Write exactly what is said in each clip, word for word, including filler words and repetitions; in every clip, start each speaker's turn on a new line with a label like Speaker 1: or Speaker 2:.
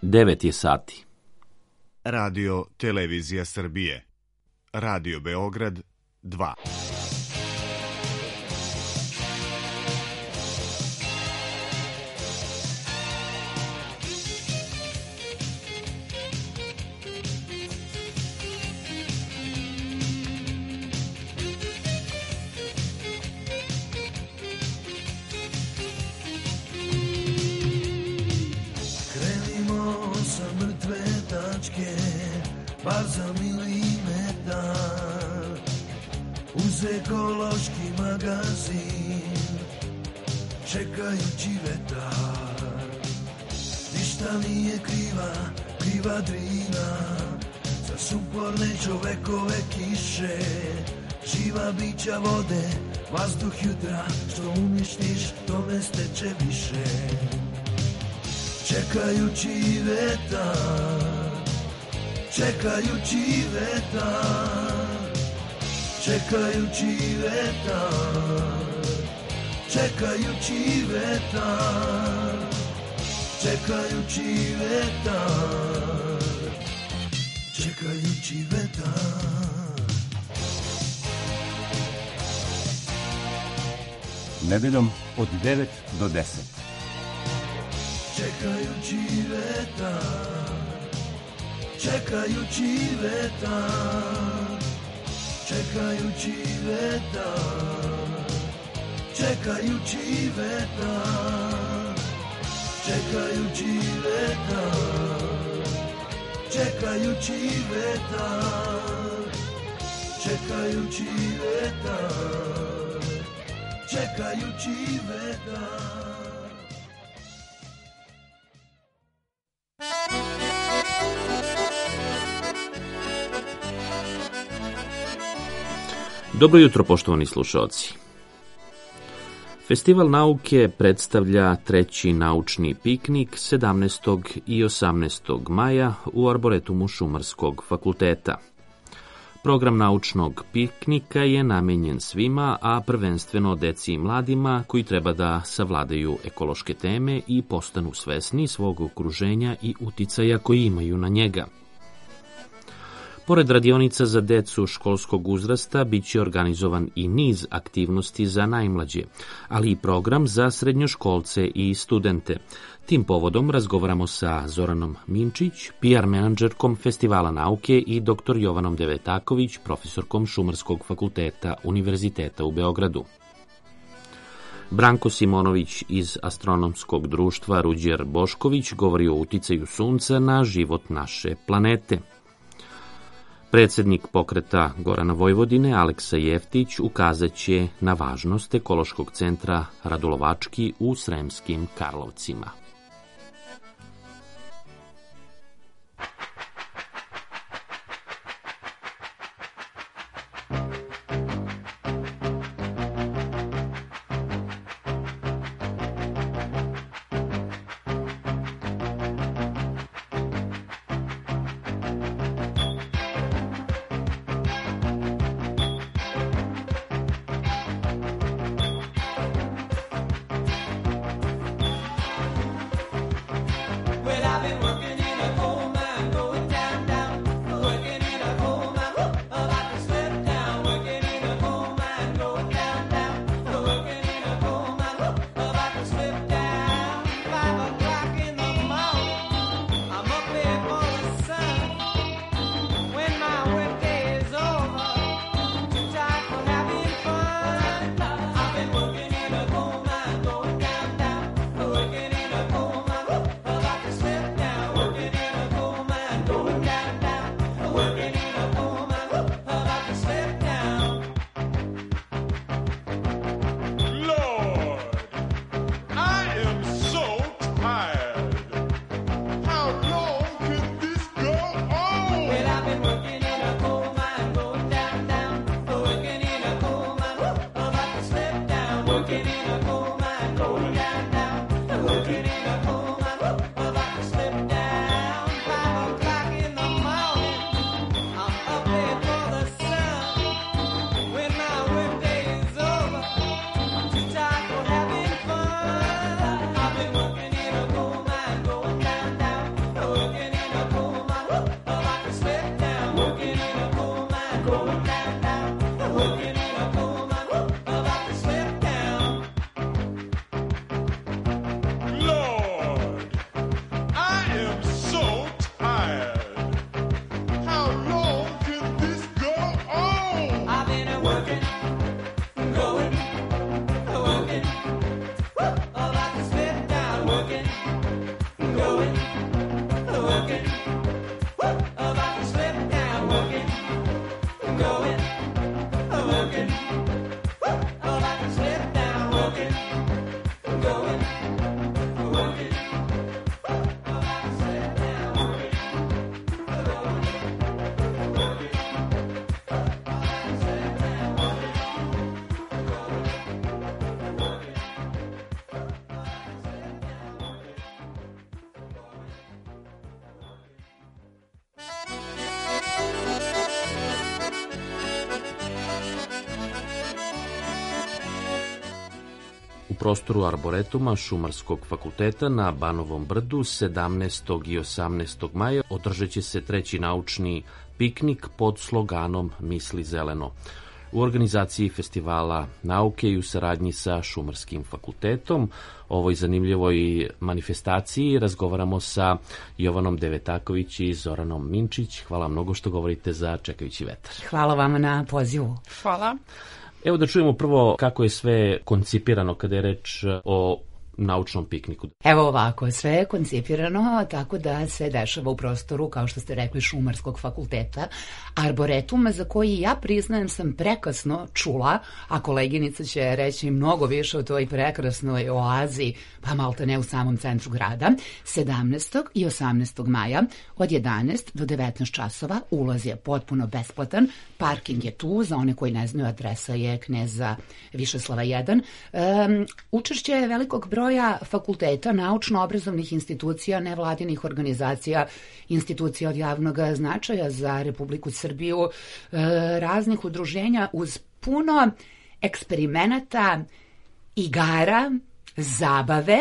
Speaker 1: devet je sati.
Speaker 2: Radio Televizija Srbije. Radio Beograd dva.
Speaker 3: Bar za milimetar uz ekološki magazin čekajući vetar. Ništa nije kriva, kriva Drina za suporne čovekove kiše. Živa bića vode, vazduh jutra, što uništiš, tome steče više. Čekajući vetar, čekajući vetar, čekajući vetar, čekajući vetar, čekajući vetar, čekajući vetar.
Speaker 4: Nedeljom od devet do deset.
Speaker 3: Čekajući vetar, čekajući vetar, čekajući vetar, čekajući vetar, čekajući vetar, čekajući vetar, čekajući vetar, čekajući vetar.
Speaker 1: Dobro jutro, poštovani slušalci. Festival nauke predstavlja treći naučni piknik sedamnaestog i osamnaestog maja u Arboretumu Šumarskog fakulteta. Program naučnog piknika je namenjen svima, a prvenstveno deci i mladima koji treba da savladaju ekološke teme i postanu svesni svog okruženja i uticaja koji imaju na njega. Pored radionica za decu školskog uzrasta, bit će organizovan i niz aktivnosti za najmlađe, ali i program za srednjoškolce i studente. Tim povodom razgovaramo sa Zoranom Minčić, P R menadžerkom Festivala nauke, i doktor Jovanom Devetaković, profesorkom Šumarskog fakulteta Univerziteta u Beogradu. Branko Simonović iz Astronomskog društva Ruđer Bošković govori o uticaju Sunca na život naše planete. Predsednik pokreta Gorana Vojvodine, Aleksa Jeftić, ukazat će na važnost ekološkog centra Radulovački u Sremskim Karlovcima. U prostoru Arboretuma Šumarskog fakulteta na Banovom brdu sedamnaestog i osamnaestog maja održat će se treći naučni piknik pod sloganom Misli zeleno. U organizaciji festivala nauke i u saradnji sa Šumarskim fakultetom o ovoj zanimljivoj manifestaciji razgovaramo sa Jovanom Devetaković i Zoranom Minčić. Hvala mnogo što govorite za Čekajući vetar.
Speaker 5: Hvala vama na pozivu.
Speaker 6: Hvala.
Speaker 1: Evo da čujemo prvo kako je sve koncipirano kada je reč o naučnom pikniku.
Speaker 5: Evo ovako, sve je koncipirano tako da se dešava u prostoru, kao što ste rekli, Šumarskog fakulteta, Arboretuma, za koji ja priznajem sam prekasno čula, a koleginica će reći mnogo više o toj prekrasnoj oazi, pa malte ne u samom centru grada, sedamnaestog i osamnaestog maja od jedanaest do devetnaest časova. Ulaz je potpuno besplatan, parking je tu, za one koji ne znaju, adresa je Kneza Višeslava jedan. Um, učešće je velikog broja broja fakulteta, naučno-obrazovnih institucija, nevladinih organizacija, institucija od javnog značaja za Republiku Srbiju, raznih udruženja uz puno eksperimenata, igara, zabave,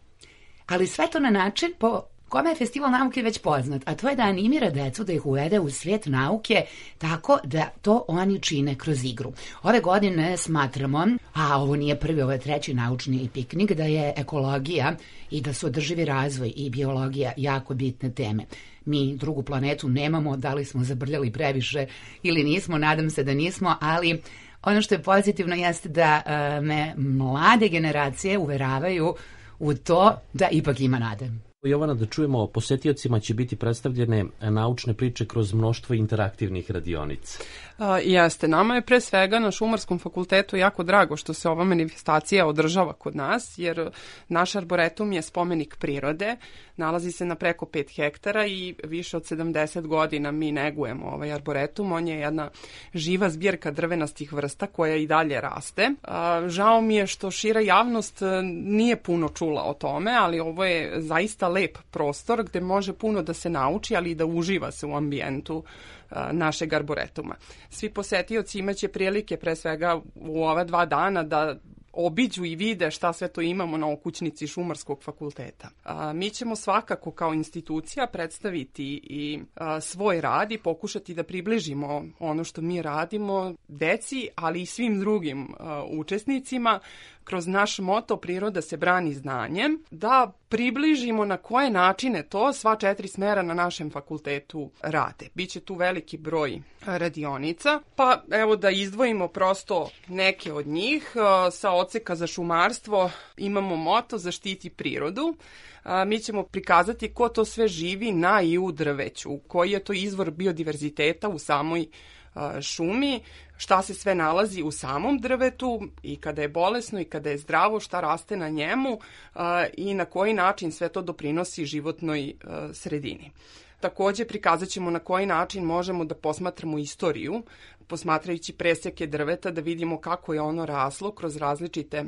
Speaker 5: ali sve to na način po kome je Festival nauke već poznat, a to je da animira decu, da ih uvede u svijet nauke tako da to oni čine kroz igru. Ove godine smatramo, a ovo nije prvi, ovo je treći naučni piknik, da je ekologija i da su održivi razvoj i biologija jako bitne teme. Mi drugu planetu nemamo, da li smo zabrljali previše ili nismo, nadam se da nismo, ali ono što je pozitivno jeste da uh, me mlade generacije uveravaju u to da ipak ima nade.
Speaker 1: Jovana, da čujemo, posetiocima će biti predstavljene naučne priče kroz mnoštvo interaktivnih radionica.
Speaker 6: A, jeste, nama je pre svega na Šumarskom fakultetu jako drago što se ova manifestacija održava kod nas, jer naš arboretum je spomenik prirode, nalazi se na preko pet hektara i više od sedamdeset godina mi negujemo ovaj arboretum. On je jedna živa zbirka drvenastih vrsta koja i dalje raste. A, žao mi je što šira javnost nije puno čula o tome, ali ovo je zaista lep prostor gde može puno da se nauči, ali i da uživa se u ambijentu našeg arboretuma. Svi posetioci imaće prilike pre svega u ova dva dana da obiđu i vide šta sve to imamo na okućnici Šumarskog fakulteta. A, mi ćemo svakako kao institucija predstaviti i a, svoj rad i pokušati da približimo ono što mi radimo deci, ali i svim drugim a, učesnicima kroz naš moto Priroda se brani znanjem, da približimo na koje načine to sva četiri smera na našem fakultetu rade. Biće tu veliki broj radionica, pa evo da izdvojimo prosto neke od njih. Sa odseka za šumarstvo imamo moto Zaštiti prirodu. Mi ćemo prikazati ko to sve živi na i u drveću, koji je to izvor biodiverziteta u samoj šumi, šta se sve nalazi u samom drvetu i kada je bolesno i kada je zdravo, šta raste na njemu i na koji način sve to doprinosi životnoj sredini. Takođe prikazat ćemo na koji način možemo da posmatramo istoriju, posmatrajući preseke drveta, da vidimo kako je ono raslo kroz različite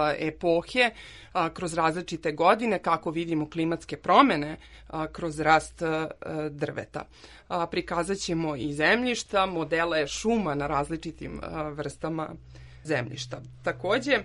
Speaker 6: epohe, kroz različite godine, kako vidimo klimatske promene kroz rast drveta. Prikazat ćemo i zemljišta, modele šuma na različitim vrstama zemljišta. Takođe,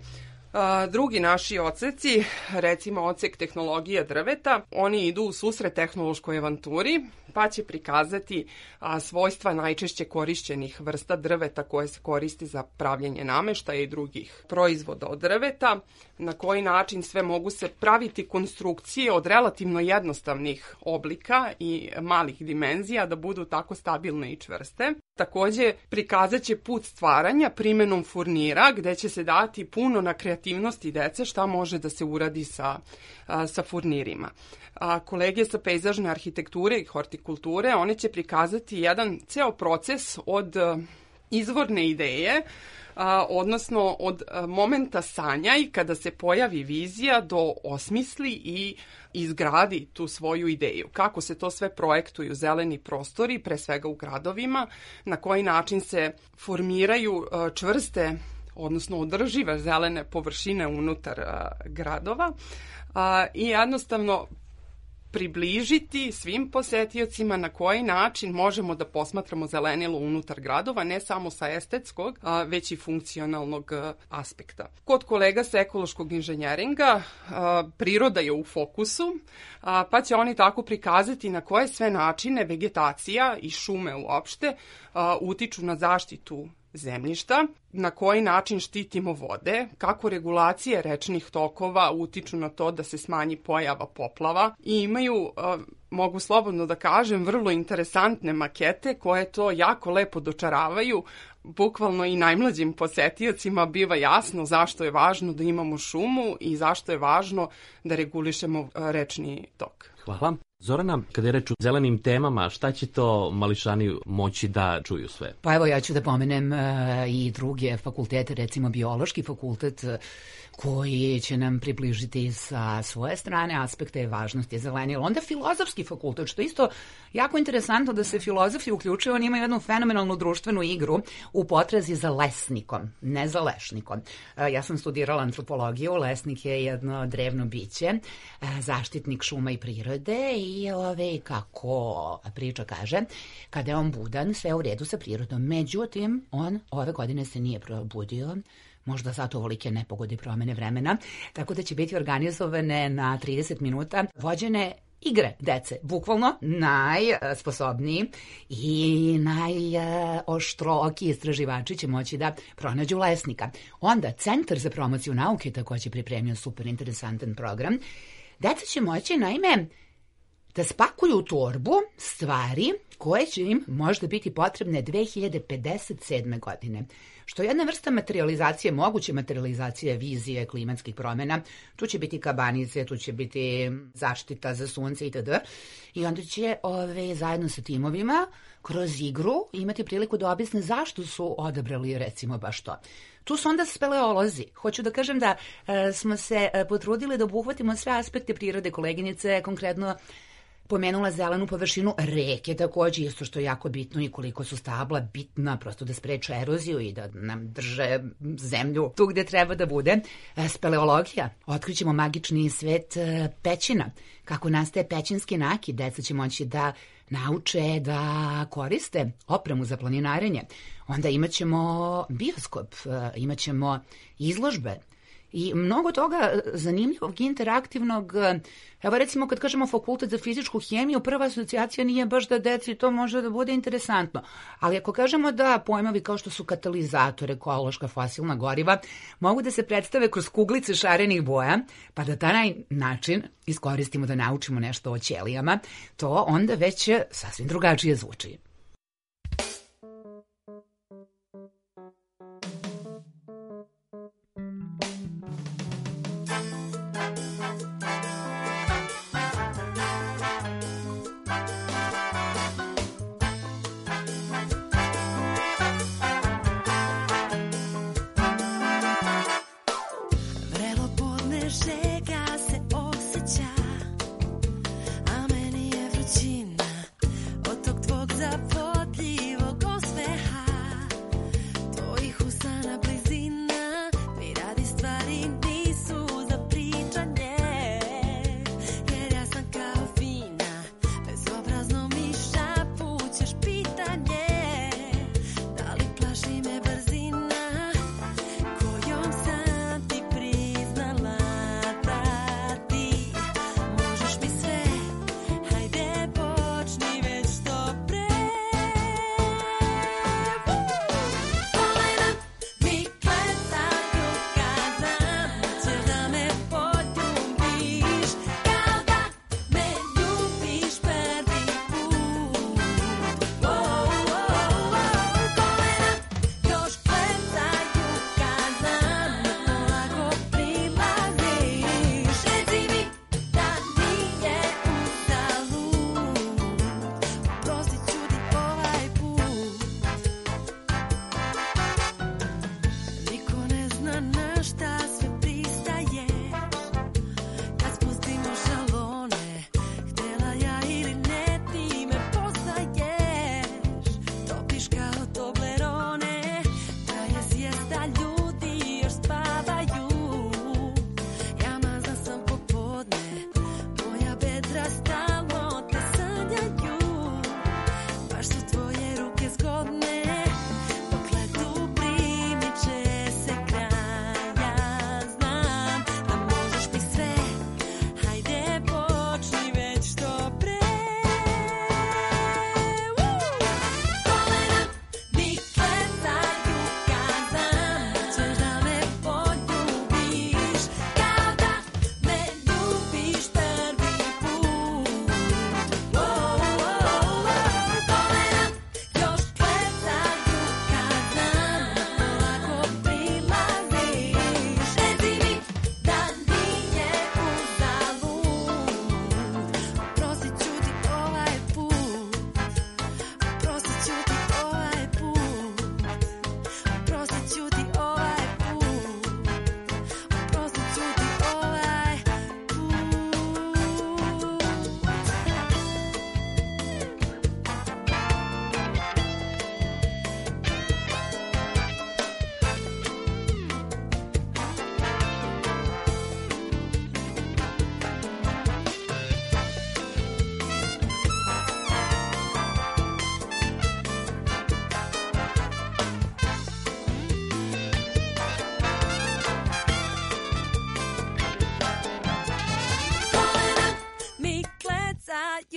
Speaker 6: drugi naši odseci, recimo odsek tehnologija drveta, oni idu u susret tehnološkoj avanturi, pa će prikazati a, svojstva najčešće korišćenih vrsta drveta koje se koristi za pravljenje nameštaja i drugih proizvoda od drveta, na koji način sve mogu se praviti konstrukcije od relativno jednostavnih oblika i malih dimenzija da budu tako stabilne i čvrste. Takođe, prikazat će put stvaranja primenom furnira, gde će se dati puno na kreativnosti dece šta može da se uradi sa, a, sa furnirima. A, kolege sa pejzažne arhitekture i hortikulture, one će prikazati jedan ceo proces od a, izvorne ideje, a, odnosno od a, momenta sanja i kada se pojavi vizija do osmisli i izgradi tu svoju ideju. Kako se to sve projektuju zeleni prostori, pre svega u gradovima, na koji način se formiraju a, čvrste, odnosno održive zelene površine unutar a, gradova a, i jednostavno približiti svim posetiocima na koji način možemo da posmatramo zelenilo unutar gradova, ne samo sa estetskog, već i funkcionalnog aspekta. Kod kolega sa ekološkog inženjeringa priroda je u fokusu, pa će oni tako prikazati na koje sve načine vegetacija i šume uopšte utiču na zaštitu zemljišta, na koji način štitimo vode, kako regulacije rečnih tokova utiču na to da se smanji pojava poplava i imaju, mogu slobodno da kažem, vrlo interesantne makete koje to jako lepo dočaravaju. Bukvalno i najmlađim posetiocima biva jasno zašto je važno da imamo šumu i zašto je važno da regulišemo rečni tok.
Speaker 1: Hvala. Zorana, kada je reč o zelenim temama, šta će to mališani moći da čuju sve?
Speaker 5: Pa evo, ja ću da pomenem uh, i druge fakultete, recimo biološki fakultet, koji će nam približiti sa svoje strane aspekte važnosti zelenila. Onda filozofski fakultet, što isto jako interesantno da se filozofi uključuju, oni imaju jednu fenomenalnu društvenu igru u potrazi za lesnikom, ne za lešnikom. Ja sam studirala antropologiju, lesnik je jedno drevno biće, zaštitnik šuma i prirode i ove, kako priča kaže, kada je on budan, sve u redu sa prirodom. Međutim, on ove godine se nije probudio, možda zato ovolike nepogode promene vremena, tako da će biti organizovane na trideset minuta vođene igre dece, bukvalno najsposobniji i najoštrooki istraživači će moći da pronađu lesnika. Onda Centar za promociju nauke takođe pripremio super interesantan program. Deca će moći, naime, da spakuju u torbu stvari koje će im možda biti potrebne dve hiljade pedeset sedme. godine. Što je jedna vrsta materializacije, moguće materializacije vizije klimatskih promjena. Tu će biti kabanice, tu će biti zaštita za sunce itd. I onda će ove, zajedno sa timovima kroz igru imati priliku da objasne zašto su odabrali recimo baš to. Tu su onda speleolozi. Hoću da kažem da e, smo se potrudili da obuhvatimo sve aspekte prirode. Koleginice konkretno pomenula zelenu površinu reke, takođe isto što je jako bitno i koliko su stabla bitna prosto da spreče eroziju i da nam drže zemlju tu gde treba da bude. Speleologija. Otkrićemo magični svet pećina. Kako nastaje pećinski nakit, deca će moći da nauče da koriste opremu za planinarenje. Onda imaćemo bioskop, imaćemo izložbe, i mnogo toga zanimljivog, interaktivnog. Evo recimo kad kažemo fakultet za fizičku hemiju, prva asocijacija nije baš da deci to može da bude interesantno. Ali ako kažemo da pojmovi kao što su katalizator, ekološka fosilna goriva, mogu da se predstave kroz kuglice šarenih boja, pa da taj način iskoristimo da naučimo nešto o ćelijama, to onda već sasvim drugačije zvuči.
Speaker 7: Od tog tvog zapravo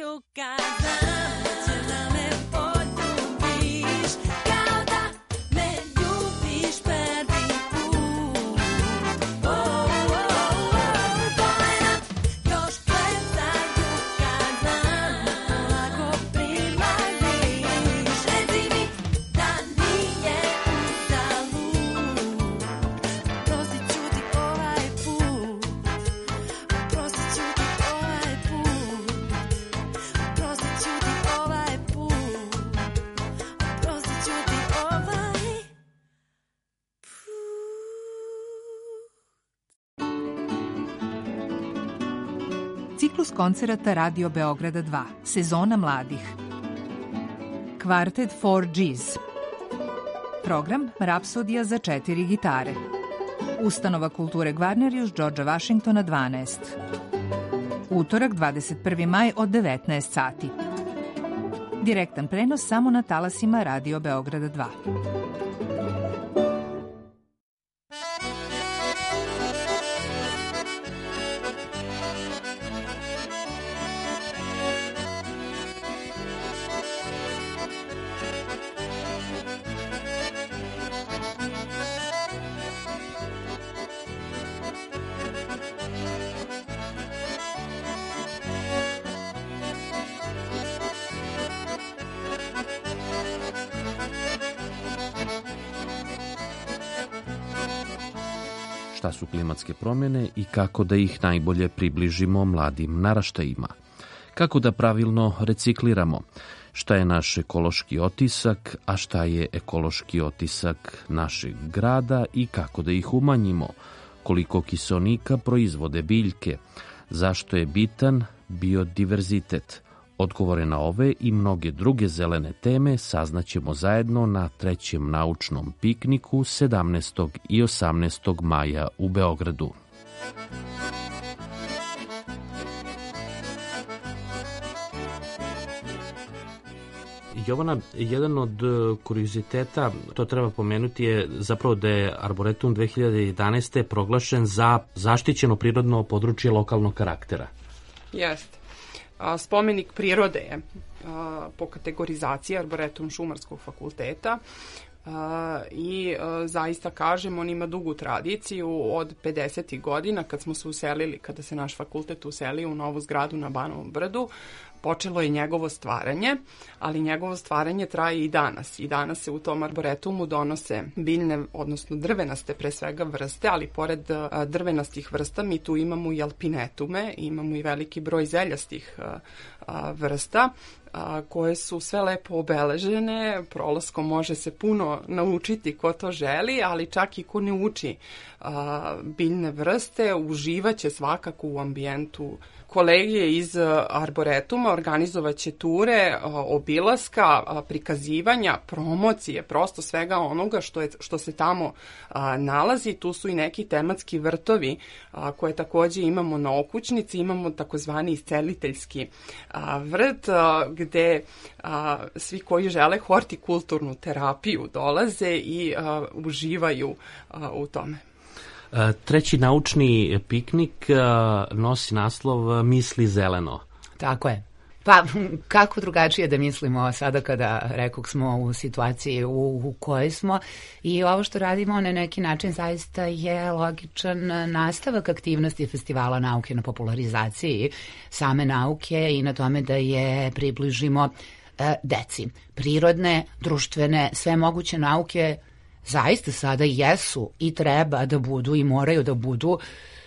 Speaker 7: Ciklus koncerata Radio Beograda dva, sezona mladih. Kvartet četiri Gs. Program Rapsodija za četiri gitare. Ustanova kulture Gvarnerius Đorđa Vašingtona dvanaest. Utorak dvadeset prvi maj od devetnaest sati. Direktan prenos samo na talasima Radio Beograda dva.
Speaker 1: Šta su klimatske promjene i kako da ih najbolje približimo mladim naraštajima? Kako da pravilno recikliramo? Šta je naš ekološki otisak, a šta je ekološki otisak našeg grada i kako da ih umanjimo? Koliko kiseonika proizvode biljke? Zašto je bitan biodiverzitet? Odgovore na ove i mnoge druge zelene teme saznaćemo zajedno na trećem naučnom pikniku sedamnaestog i osamnaestog maja u Beogradu. Jovana, jedan od kurioziteta, to treba pomenuti, je zapravo da je Arboretum dve hiljade jedanaeste. proglašen za zaštićeno prirodno područje lokalnog karaktera.
Speaker 6: Jeste. Spomenik prirode je po kategorizaciji Arboretum Šumarskog fakulteta i zaista kažem, on ima dugu tradiciju od pedesetih godina kad smo se uselili, kada se naš fakultet uselio u novu zgradu na Banovom brdu. Počelo je njegovo stvaranje, ali njegovo stvaranje traje i danas. I danas se u tom arboretumu donose biljne, odnosno drvenaste pre svega vrste, ali pored drvenastih vrsta mi tu imamo i alpinetume, imamo i veliki broj zeljastih vrsta koje su sve lepo obeležene. Prolaskom može se puno naučiti ko to želi, ali čak i ko ne uči biljne vrste uživaće svakako u ambijentu. Kolege iz Arboretuma organizovaće ture, obilaska, prikazivanja, promocije, prosto svega onoga što, je, što se tamo a, nalazi. Tu su i neki tematski vrtovi a, koje takođe imamo na okućnici. Imamo takozvani isceliteljski a, vrt a, gde a, svi koji žele hortikulturnu terapiju dolaze i a, uživaju a, u tome.
Speaker 1: Treći naučni piknik nosi naslov Misli zeleno.
Speaker 5: Tako je. Pa kako drugačije da mislimo sada kada rekog smo u situaciji u, u kojoj smo, i ovo što radimo na neki način zaista je logičan nastavak aktivnosti Festivala nauke na popularizaciji same nauke i na tome da je približimo e, deci. Prirodne, društvene, sve moguće nauke zaista sada jesu i treba da budu i moraju da budu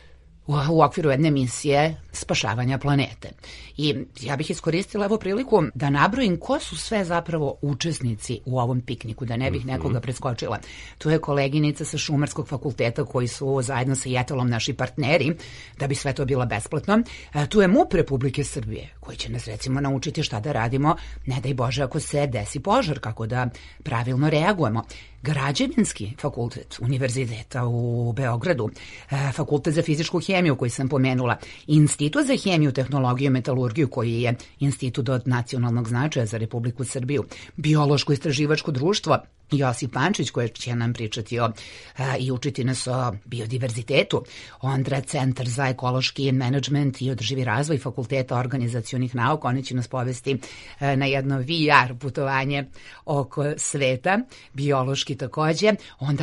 Speaker 5: u okviru jedne misije spašavanja planete. I ja bih iskoristila evo priliku da nabrojim ko su sve zapravo učesnici u ovom pikniku, da ne bih nekoga preskočila. Tu je koleginica sa Šumarskog fakulteta koji su zajedno sa Jetelom naši partneri, da bi sve to bilo besplatno. Tu je MUP Republike Srbije koji će nas recimo naučiti šta da radimo, ne daj Bože ako se desi požar, kako da pravilno reagujemo. Građevinski fakultet Univerziteta u Beogradu, Fakultet za fizičku hemiju hemiju koju sam pomenula, Institut za hemiju, tehnologiju i metalurgiju koji je institut od nacionalnog značaja za Republiku Srbiju, Biološko-istraživačko društvo Josip Pančić koji će nam pričati o, a, i učiti nas o biodiverzitetu, onda Centar za ekološki menadžment i održivi razvoj Fakulteta organizacionih nauka, oni će nas povesti a, na jedno V R putovanje oko sveta, biološki takođe, onda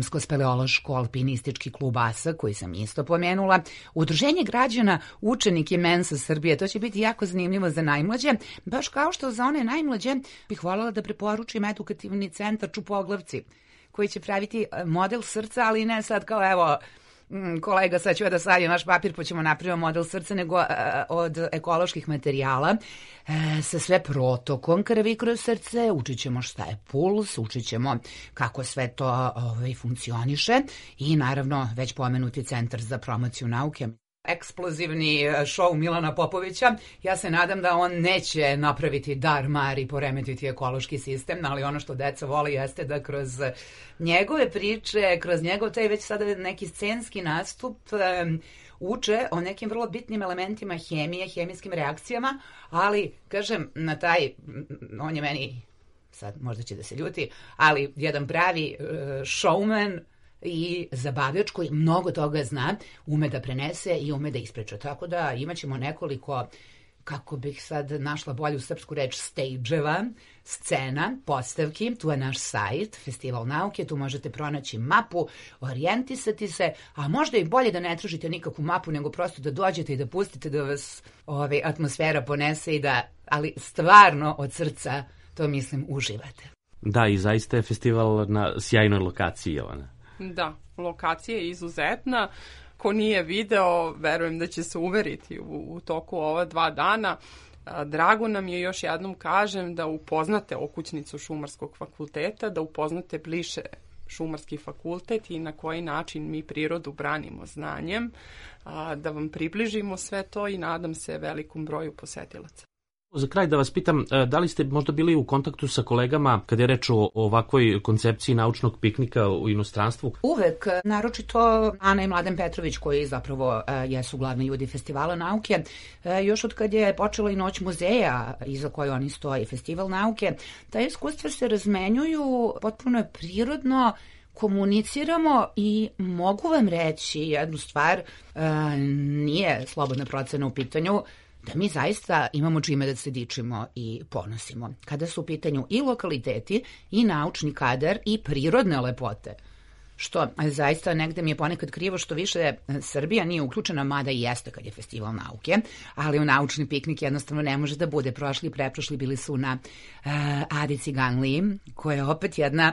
Speaker 5: Akademsko-speleološko-alpinistički klub A S A koji sam isto pomenula, Udruženje građana učenike Mensa Srbije, to će biti jako zanimljivo za najmlađe, baš kao što za one najmlađe bih voljela da preporučim edukativni centar Čupoglavci, koji će praviti model srca, ali ne sad kao evo, kolega, sad ću ja da stavim naš papir pa ćemo napraviti model srca, nego od ekoloških materijala sa sve protokom krvi kroz srce, učit ćemo šta je puls, učit ćemo kako sve to ovaj, funkcioniše i naravno već pomenuti Centar za promociju nauke. Eksplozivni šou Milana Popovića. Ja se nadam da on neće napraviti dar mar i poremetiti ekološki sistem, ali ono što deca vole jeste da kroz njegove priče, kroz njegov taj već sada neki scenski nastup um, uče o nekim vrlo bitnim elementima hemije, hemijskim reakcijama, ali, kažem, na taj, on je meni, sad možda će da se ljuti, ali jedan pravi uh, showman i zabavljač koji mnogo toga zna, ume da prenese i ume da ispriča. Tako da imat ćemo nekoliko, kako bih sad našla bolju srpsku reč, stage-eva, scena, postavki. Tu je naš sajt, Festival nauke, tu možete pronaći mapu, orijentisati se, a možda i bolje da ne tražite nikakvu mapu, nego prosto da dođete i da pustite da vas ovaj, atmosfera ponese i da, ali stvarno od srca, to mislim, uživate.
Speaker 1: Da, i zaista je festival na sjajnoj lokaciji, Jovana.
Speaker 6: Da, lokacija je izuzetna. Ko nije video, verujem da će se uveriti u, u toku ova dva dana. Drago nam je, još jednom kažem, da upoznate okućnicu Šumarskog fakulteta, da upoznate bliže Šumarski fakultet i na koji način mi prirodu branimo znanjem, da vam približimo sve to i nadam se velikom broju posetilaca.
Speaker 1: Za kraj da vas pitam, da li ste možda bili u kontaktu sa kolegama kada je reč o ovakvoj koncepciji naučnog piknika u inostranstvu?
Speaker 5: Uvek, naročito Ana i Mladen Petrović koji zapravo jesu glavni ljudi Festivala nauke. Još od kad je počela i Noć muzeja iza koje oni stoji, Festival nauke, ta iskustva se razmenjuju potpuno je prirodno, komuniciramo i mogu vam reći jednu stvar, nije slobodna procena u pitanju, da mi zaista imamo čime da se dičimo i ponosimo. Kada su u pitanju i lokaliteti, i naučni kadar, i prirodne lepote, što zaista negde mi je ponekad krivo što više Srbija nije uključena, mada i jeste kad je Festival nauke, ali u naučni piknik jednostavno ne može da bude. Prošli i preprošli bili su na uh, Adi Ciganliji, koja je opet jedna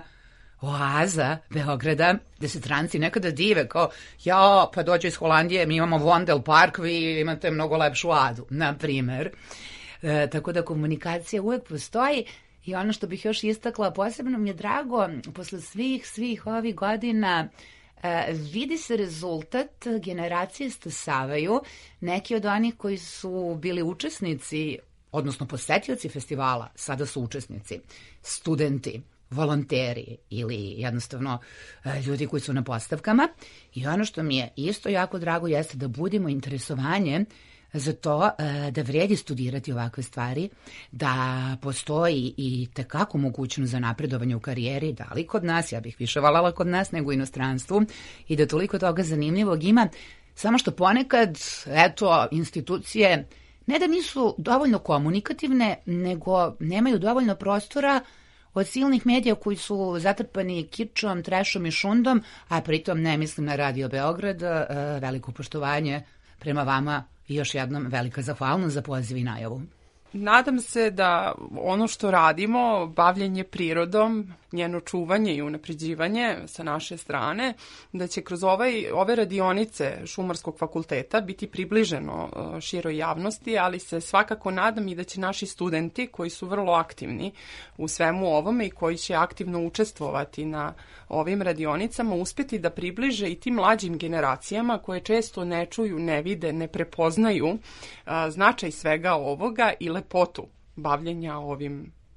Speaker 5: oaza Beograda, gde se stranci nekada dive, kao, ja, pa dođu iz Holandije, mi imamo Vondel park, vi imate mnogo lepšu adu, na primer. E, tako da komunikacija uvek postoji i ono što bih još istakla, posebno mi je drago, posle svih, svih ovih godina, e, vidi se rezultat, generacije stasavaju, neki od onih koji su bili učesnici, odnosno posetioci festivala, sada su učesnici, studenti, volonteri ili jednostavno ljudi koji su na postavkama. I ono što mi je isto jako drago jeste da budimo interesovanje za to da vredi studirati ovakve stvari, da postoji i tekako mogućnost za napredovanje u karijeri, da li kod nas, ja bih više voljela kod nas nego u inostranstvu, i da toliko toga zanimljivog ima, samo što ponekad, eto, institucije ne da nisu dovoljno komunikativne, nego nemaju dovoljno prostora od silnih medija koji su zatrpani kičom, trešom i šundom, a pritom ne mislim na Radio Beograd, veliko poštovanje prema vama i još jednom velika zahvalnost za poziv i najavu.
Speaker 6: Nadam se da ono što radimo, bavljenje prirodom, njeno čuvanje i unapređivanje sa naše strane, da će kroz ovaj, ove radionice Šumarskog fakulteta biti približeno široj javnosti, ali se svakako nadam i da će naši studenti koji su vrlo aktivni u svemu ovome i koji će aktivno učestvovati na ovim radionicama uspeti da približe i tim mlađim generacijama koje često ne čuju, ne vide, ne prepoznaju a, značaj svega ovoga i lepotu bavljenja ovim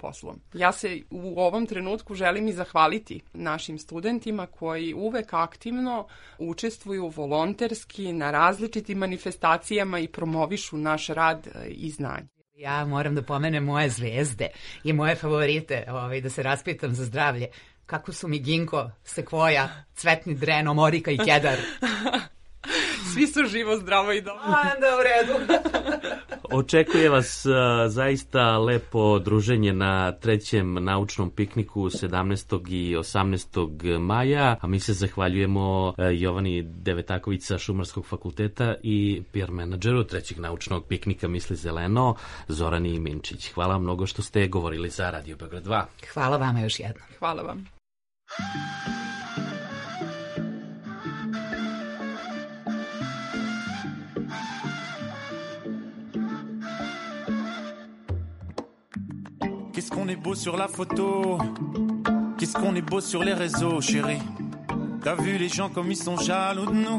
Speaker 6: poslom. Ja se u ovom trenutku želim i zahvaliti našim studentima koji uvek aktivno učestvuju volonterski na različitim manifestacijama i promovišu naš rad i znanje.
Speaker 5: Ja moram da pomenem moje zvezde i moje favorite, ovaj, da se raspitam za zdravlje. Kako su mi Ginko, Sekvoja, Cvetni dren, Omorika i Kedar.
Speaker 6: Svi su živo, zdravo i dobro.
Speaker 5: Onda u redu.
Speaker 1: Očekuje vas uh, zaista lepo druženje na trećem naučnom pikniku sedamnaestog i osamnaestog maja, a mi se zahvaljujemo uh, Jovani Devetaković sa Šumarskog fakulteta i P R menadžeru trećeg naučnog piknika Misli zeleno, Zorani Minčić. Hvala vam mnogo što ste govorili za Radio Beograd dva.
Speaker 5: Hvala vama još jednom.
Speaker 6: Hvala vam.
Speaker 8: Qu'est-ce qu'on est beau sur la photo, qu'est-ce qu'on est beau sur les réseaux, chérie. T'as vu les gens comme ils sont jaloux de nous.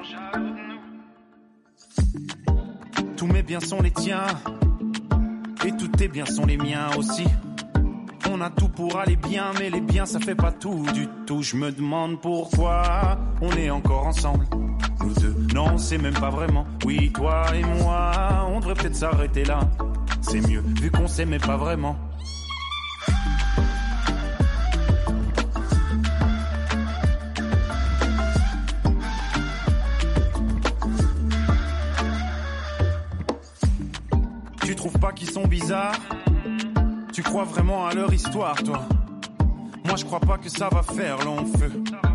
Speaker 8: Tous mes biens sont les tiens, et tous tes biens sont les miens aussi. On a tout pour aller bien, mais les biens ça fait pas tout du tout. Je me demande pourquoi on est encore ensemble, nous deux. Non, c'est même pas vraiment. Oui, toi et moi, on devrait peut-être s'arrêter là. C'est mieux, vu qu'on s'aimait pas vraiment. Tu trouves pas qu'ils sont bizarres? Tu crois vraiment à leur histoire, toi? Moi je crois pas que ça va faire long feu.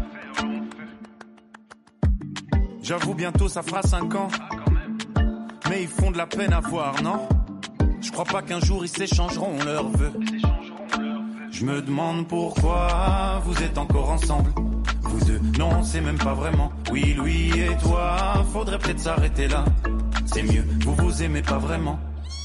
Speaker 8: J'avoue bientôt ça fera cinq ans, mais ils font de la peine à voir, non? Je crois pas qu'un jour ils s'échangeront leurs vœux. Je me demande pourquoi vous êtes encore ensemble, vous deux. Non, c'est même pas vraiment. Oui, lui et toi, faudrait peut-être s'arrêter là. C'est mieux, vous vous aimez pas vraiment.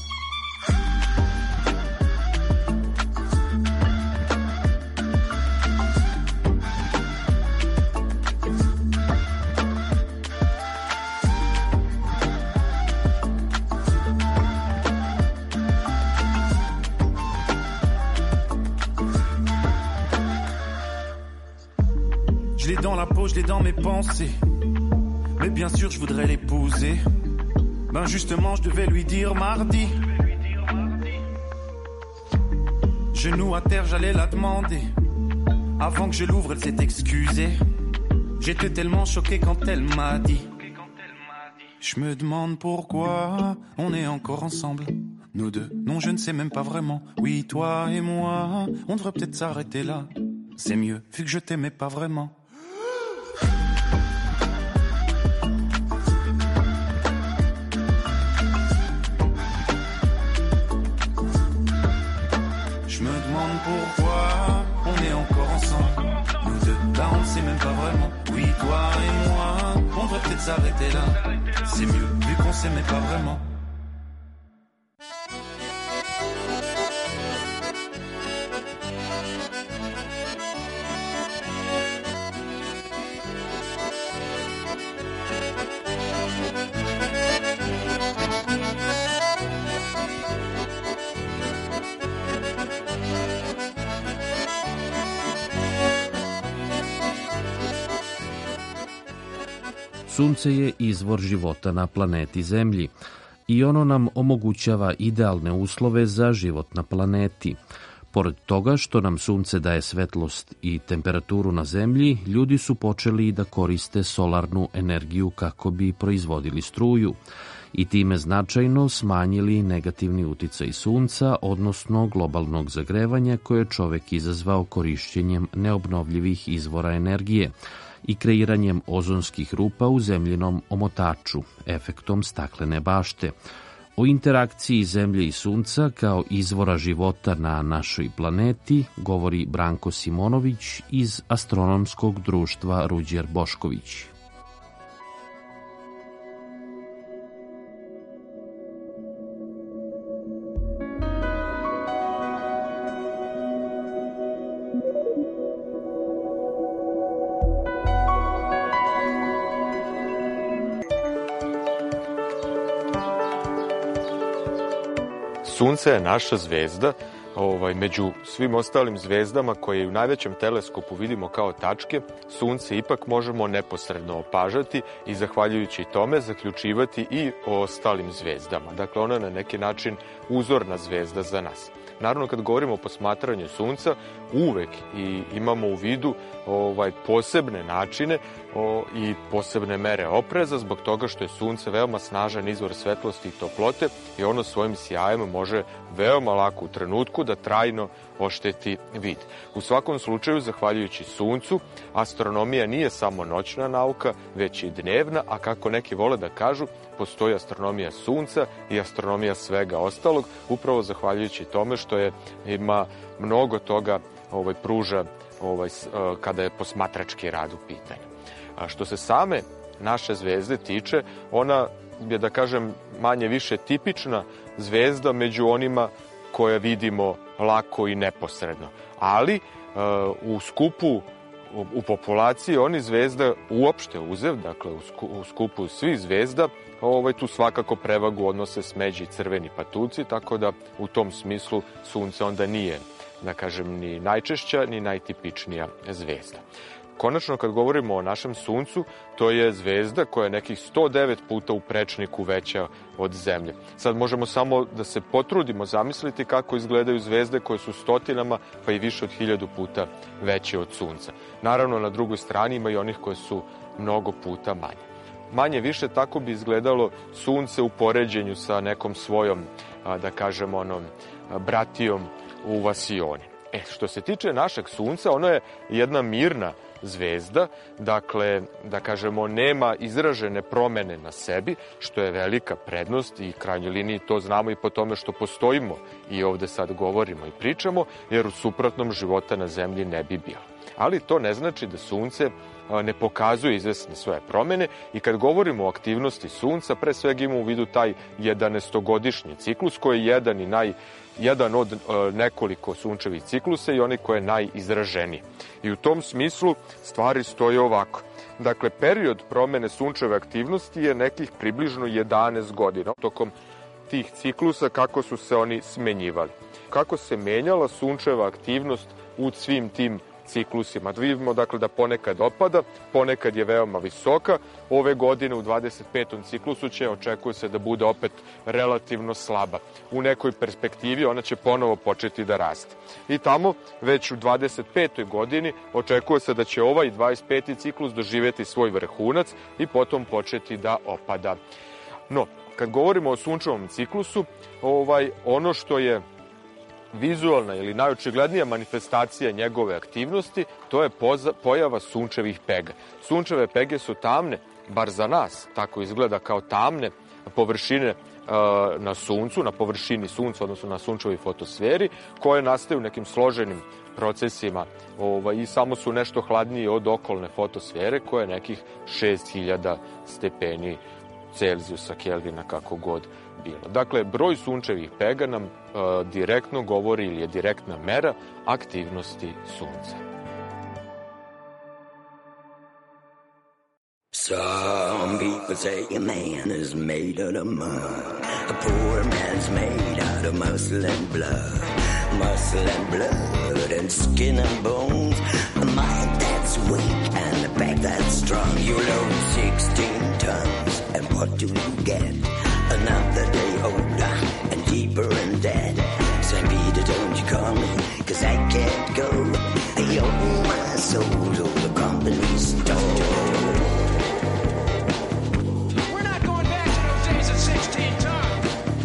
Speaker 8: Je l'ai dans la peau, je l'ai dans mes pensées. Mais bien sûr, je voudrais l'épouser. Ben justement, je devais lui dire mardi. Genou à terre, j'allais la demander. Avant que je l'ouvre, elle s'est excusée. J'étais tellement choqué quand elle m'a dit. Je me demande pourquoi on est encore ensemble, nous deux. Non, je ne sais même pas vraiment. Oui, toi et moi, on devrait peut-être s'arrêter là. C'est mieux, vu que je t'aimais pas vraiment. Je me demande pourquoi on est encore ensemble, nous deux. Là on ne sait même pas vraiment. Oui, toi et moi, on devrait peut-être s'arrêter là. C'est mieux, vu qu'on s'aimait pas vraiment.
Speaker 1: Sunce je izvor života na planeti Zemlji i ono nam omogućava idealne uslove za život na planeti. Pored toga što nam sunce daje svetlost i temperaturu na Zemlji, ljudi su počeli da koriste solarnu energiju kako bi proizvodili struju i time značajno smanjili negativni uticaj sunca, odnosno globalnog zagrevanja koje je čovek izazvao korišćenjem neobnovljivih izvora energije i kreiranjem ozonskih rupa u zemljinom omotaču, efektom staklene bašte. O interakciji Zemlje i Sunca kao izvora života na našoj planeti govori Branko Simonović iz Astronomskog društva Ruđer Bošković.
Speaker 9: Sunce je naša zvezda ovaj, među svim ostalim zvezdama koje u najvećem teleskopu vidimo kao tačke, Sunce ipak možemo neposredno opažati i zahvaljujući tome zaključivati i o ostalim zvezdama. Dakle, ona je na neki način uzorna zvezda za nas. Naravno, kad govorimo o posmatranju Sunca, uvek i imamo u vidu ovaj, posebne načine o, i posebne mere opreza, zbog toga što je Sunce veoma snažan izvor svetlosti i toplote i ono svojim sjajem može veoma lako u trenutku da trajno ošteti vid. U svakom slučaju, zahvaljujući Suncu, astronomija nije samo noćna nauka, već i dnevna, a kako neki vole da kažu, postoji astronomija Sunca i astronomija svega ostalog, upravo zahvaljujući tome što je ima mnogo toga ovaj, pruža ovaj, kada je posmatrački rad u pitanju. A što se same naše zvezde tiče, ona je, da kažem, manje više tipična zvezda među onima koje vidimo lako i neposredno. Ali u skupu, u populaciji oni zvezda uopšte uzev, dakle u skupu svih zvezda, ovaj, tu svakako prevagu odnose smeđi i crveni patuljci, tako da u tom smislu Sunce onda nije, da kažem, ni najčešća, ni najtipičnija zvezda. Konačno, kad govorimo o našem Suncu, to je zvezda koja je nekih sto devet puta u prečniku veća od Zemlje. Sad možemo samo da se potrudimo zamisliti kako izgledaju zvezde koje su stotinama pa i više od hiljadu puta veće od Sunca. Naravno, na drugoj strani ima i onih koje su mnogo puta manje. Manje više tako bi izgledalo Sunce u poređenju sa nekom svojom, da kažemo, onom bratijom u Vasioni. E, što se tiče našeg Sunca, ono je jedna mirna zvezda, dakle, da kažemo, nema izražene promene na sebi, što je velika prednost i krajnjoj liniji to znamo i po tome što postojimo i ovde sad govorimo i pričamo, jer u suprotnom života na Zemlji ne bi bilo. Ali to ne znači da Sunce ne pokazuje izvesne svoje promene i kad govorimo o aktivnosti Sunca, pre svega imamo u vidu taj jedanaestogodišnji ciklus koji je jedan i naj jedan od e, nekoliko sunčevih ciklusa i onaj koji je najizraženiji. I u tom smislu stvari stoje ovako. Dakle, period promene sunčeve aktivnosti je nekih približno jedanaest godina. Tokom tih ciklusa kako su se oni smenjivali. Kako se menjala sunčeva aktivnost u svim tim ciklusima. Vidimo, dakle, da ponekad opada, ponekad je veoma visoka. Ove godine u dvadeset petom ciklusu će, očekuje se da bude opet relativno slaba. U nekoj perspektivi ona će ponovo početi da raste. I tamo, već u dvadeset petoj godini, očekuje se da će ovaj dvadeset peti ciklus doživjeti svoj vrhunac i potom početi da opada. No, kad govorimo o sunčevom ciklusu, ovaj, ono što je vizualna ili najočiglednija manifestacija njegove aktivnosti, to je poza, pojava sunčevih pega. Sunčeve pege su tamne, bar za nas, tako izgleda kao tamne površine uh, na Suncu, na površini Sunca, odnosno na sunčevoj fotosferi, koje nastaju nekim složenim procesima ovaj, i samo su nešto hladnije od okolne fotosfere, koja je nekih šest hiljada stepeni Celzijusa, Kelvina, kako god bilo. Dakle, broj sunčevih pega nam e, direktno govori ili je direktna mera aktivnosti Sunca.
Speaker 10: Some people say a man is made out of mud. A poor man's made out of muscle and blood. Muscle and blood and skin and bones. A mind that's weak and a back that's strong. You load sixteen tons and what do you get? Another day older and deeper in debt. Saint Peter, don't you call me, cause I can't go. I owe my soul to the company store.
Speaker 11: We're not going back to those days of sixteen tons.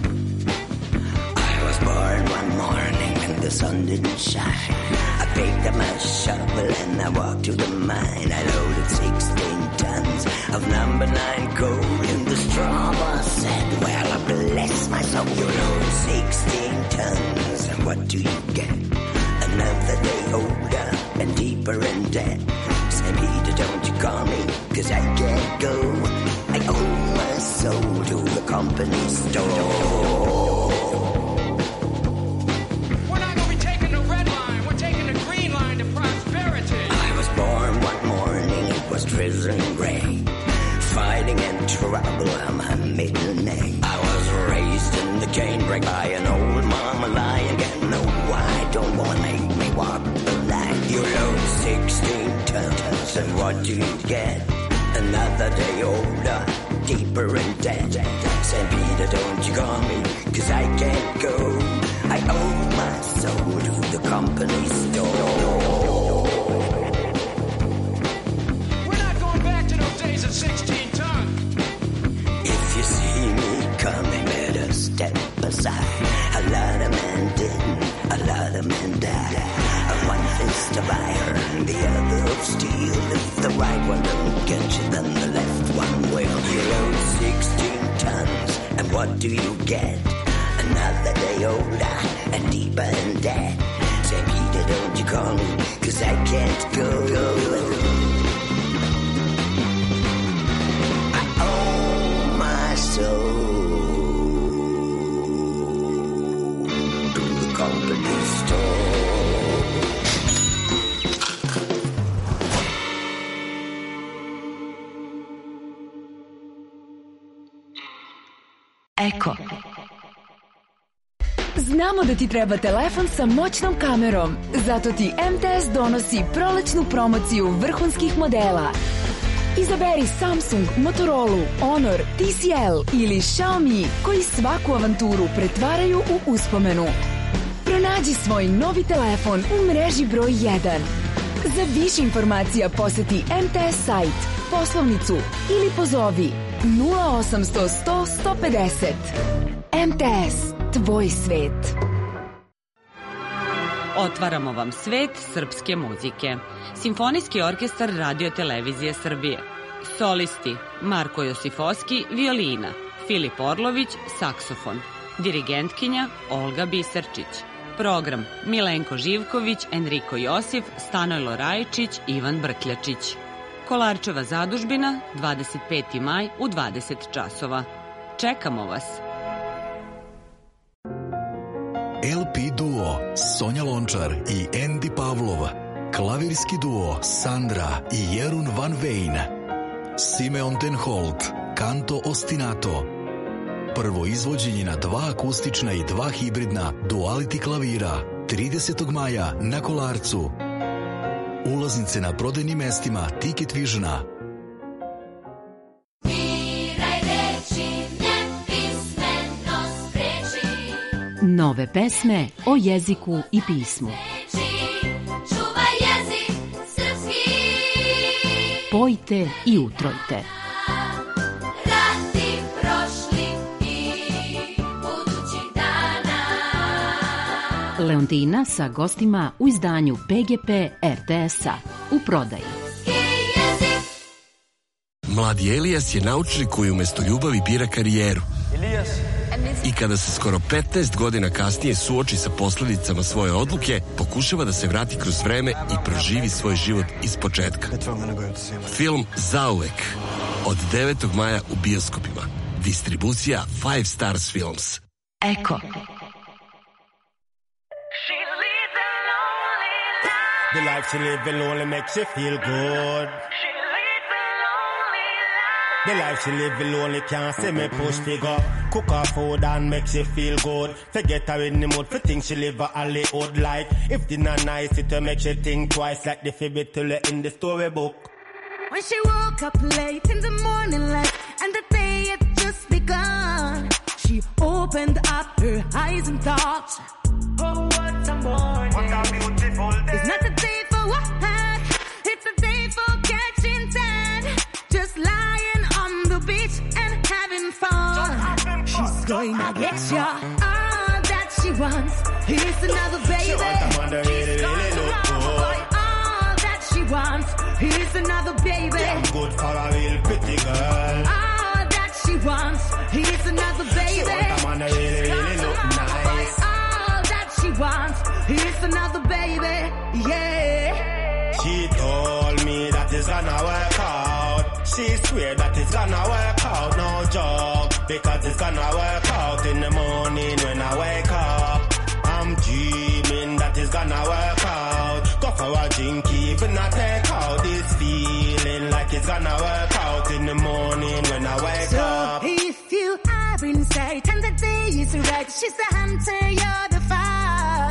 Speaker 10: I was born one morning and the sun didn't shine. I picked up my shovel and I walked to the mine. I loaded sixteen tons of number nine coal in the straw was said, well, I bless my soul. You load sixteen tons and what do you get? Another day older and deeper in debt. Saint Peter, don't you call me, cause I can't go. I owe my soul to the company store. Drizzling rain, fighting and trouble are my middle name. I was raised in the canebrake by an old mama lion, got no wine. And what do you get? Another day older, deeper in debt. Saint Peter, don't you call me, cause I can't go. I owe my soul to the company store.
Speaker 11: We're not going back to those days of sixteen ton.
Speaker 10: If you see me coming, better step aside. A lot of men didn't, a lot of men died. One fist of iron, the other of steel. If the right one don't get you, then the left one will. You load sixteen tons, and what do you get? Another day older and deeper in debt. Saint Peter, don't you call me, cause I can't go. I owe my soul to the company store.
Speaker 12: Eko. Znamo da ti treba telefon sa moćnom kamerom, zato ti M T S donosi prolećnu promociju vrhunskih modela. Izaberi Samsung, Motorola, Honor, T C L ili Xiaomi koji svaku avanturu pretvaraju u uspomenu. Pronađi svoj novi telefon u mreži broj jedan. Za više informacija poseti M T S sajt, poslovnicu ili pozovi nula osamsto sto sto pedeset. M T S, tvoj svet.
Speaker 13: Otvaramo vam svet srpske muzike. Simfonijski orkestar Radio Televizije Srbije. Solisti Marko Josifovski, violina, Filip Orlović, saksofon. Dirigentkinja Olga Biserčić. Program Milenko Živković, Enriko Josif, Stanojlo Rajičić, Ivan Brkljačić. Kolarčeva zadužbina, dvadeset peti maj u dvadeset časova. Čekamo vas.
Speaker 14: L P duo Sonja Lončar i Andy Pavlov, klavirski duo Sandra i Jerun Van Veen, Simeon ten Holt, Canto ostinato, prvo izvođenje na dva akustična i dva hibridna duality klavira, tridesetog maja na Kolarcu. Ulaznice na prodajnim mestima Ticket Visiona.
Speaker 15: Nove pesme o jeziku i pismu.
Speaker 16: Čuvaj jezik srpski.
Speaker 15: Pojte i utrojte.
Speaker 16: Rati prošli i budućih dana.
Speaker 15: Leontina sa gostima u izdanju P G P R T S-a. U prodaji.
Speaker 17: Mladi Elijas je naučnik koji umjesto ljubavi bira karijeru. I kada se skoro petnaest godina kasnije suoči sa posljedicama svoje odluke, pokušava da se vrati kroz vreme i proživi svoj život iz početka. Film Zauvek od devetog maja u bioskopima. Distribucija Five Stars Films.
Speaker 12: Eko.
Speaker 18: The life she live alone makes you feel good. The life she live alone can't see me push figure. Cook her food and makes you feel good. Forget her in the mood for things she live a Hollywood like. If dinner nice, it makes you think twice like the fibby to in the storybook.
Speaker 16: When she woke up late in the morning light and the day had just begun, she opened up her eyes and thought, oh, what a morning. What a beautiful day. It's not a day for what? It's a day for catching sand. Just lying on the beach and having fun. She's going to get ya. All that she wants is another baby. She wants a man really, really look good. All that she wants is another baby. Yeah, good for a real pretty girl. All that she wants is another baby. She wants a man really, really look nice. All that she wants is another baby. Yeah.
Speaker 18: She told me that it's gonna work out. She swear that it's gonna work out, no joke. Because it's gonna work out in the morning when I wake up. I'm dreaming that it's gonna work out. Go for a drink, even I take out this feeling like it's gonna work out in the morning when I wake
Speaker 16: so
Speaker 18: up.
Speaker 16: So if you are in sight and the day is right, she's the hunter, you're the fox.